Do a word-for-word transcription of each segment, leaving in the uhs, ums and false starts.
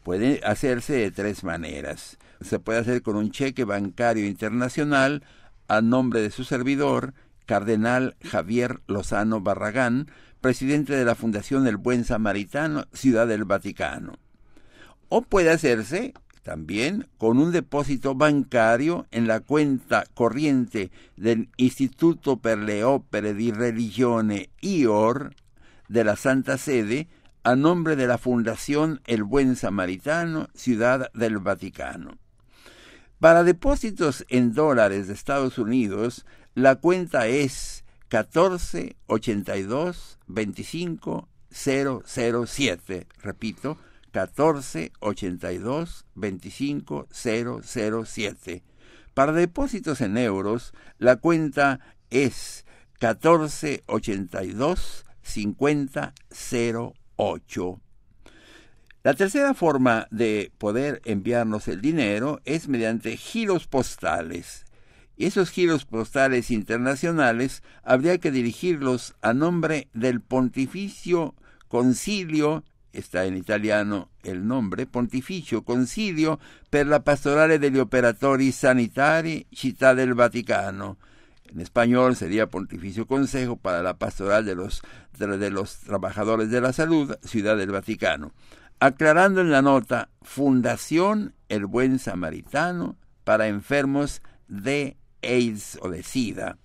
Puede hacerse de tres maneras. Se puede hacer con un cheque bancario internacional a nombre de su servidor, Cardenal Javier Lozano Barragán, presidente de la Fundación El Buen Samaritano, Ciudad del Vaticano. O puede hacerse también con un depósito bancario en la cuenta corriente del Istituto per le Opere di Religione I O R de la Santa Sede, a nombre de la Fundación El Buen Samaritano, Ciudad del Vaticano. Para depósitos en dólares de Estados Unidos, la cuenta es catorce ochenta y dos veinticinco cero cero siete. Repito, catorce ochenta y dos veinticinco cero cero siete. Para depósitos en euros, la cuenta es catorce ochenta y dos cincuenta cero ocho. La tercera forma de poder enviarnos el dinero es mediante giros postales. Esos giros postales internacionales habría que dirigirlos a nombre del Pontificio Concilio, está en italiano el nombre, Pontificio Concilio per la Pastorale degli Operatori Sanitari, Città del Vaticano. En español sería Pontificio Consejo para la Pastoral de los, de, de los Trabajadores de la Salud, Ciudad del Vaticano. Aclarando en la nota, Fundación El Buen Samaritano para enfermos de AIDS o de SIDA.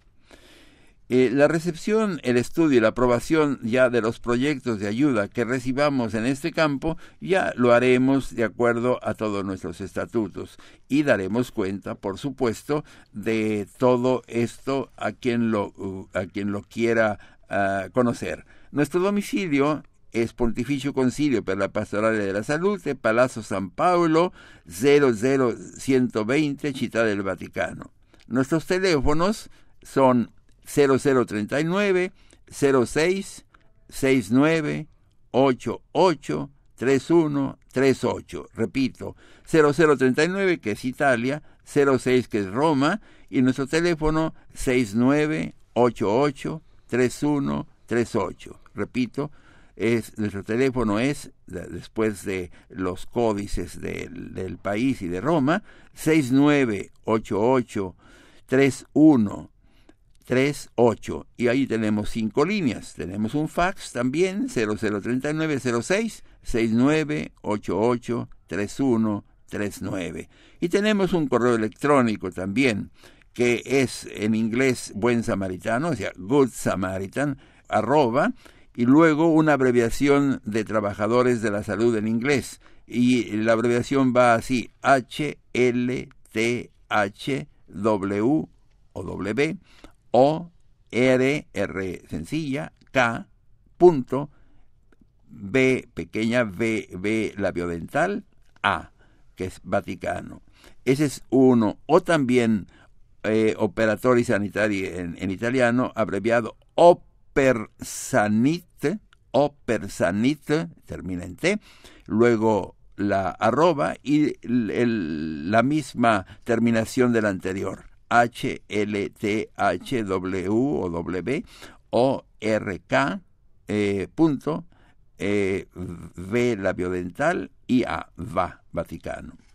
Eh, la recepción, el estudio y la aprobación ya de los proyectos de ayuda que recibamos en este campo, ya lo haremos de acuerdo a todos nuestros estatutos y daremos cuenta, por supuesto, de todo esto a quien lo, uh, a quien lo quiera uh, conocer. Nuestro domicilio es Pontificio Concilio per la Pastorale de la Salute, Palazzo San Paolo, cero cero uno veinte, Città del Vaticano. Nuestros teléfonos son cero cero treinta y nueve, cero seis, sesenta y nueve, ochenta y ocho, treinta y uno, treinta y ocho. Repito, cero cero treinta y nueve, que es Italia, cero seis, que es Roma, y nuestro teléfono sesenta y nueve, ochenta y ocho, treinta y uno, treinta y ocho. Repito, es, nuestro teléfono es, después de los códices del, del país y de Roma, sesenta y nueve, ochenta y ocho, treinta y uno, treinta y ocho, y ahí tenemos cinco líneas. Tenemos un fax también, cero cero treinta y nueve cero seis, sesenta y nueve, ochenta y ocho, treinta y uno, treinta y nueve. Y tenemos un correo electrónico también, que es en inglés Buen Samaritano, o sea, Good Samaritan, arroba, y luego una abreviación de Trabajadores de la Salud en inglés. Y la abreviación va así, H L T H W o W, O, R, R sencilla, K, punto, B pequeña, V, V labiodental, A, que es Vaticano. Ese es uno. O también eh, Operatori Sanitari en, en italiano, abreviado Opersanit, Opersanit, termina en T, luego la arroba y el, el, la misma terminación del anterior. H L T H W o W O R K eh, punto eh, V labiodental y A, va, Vaticano.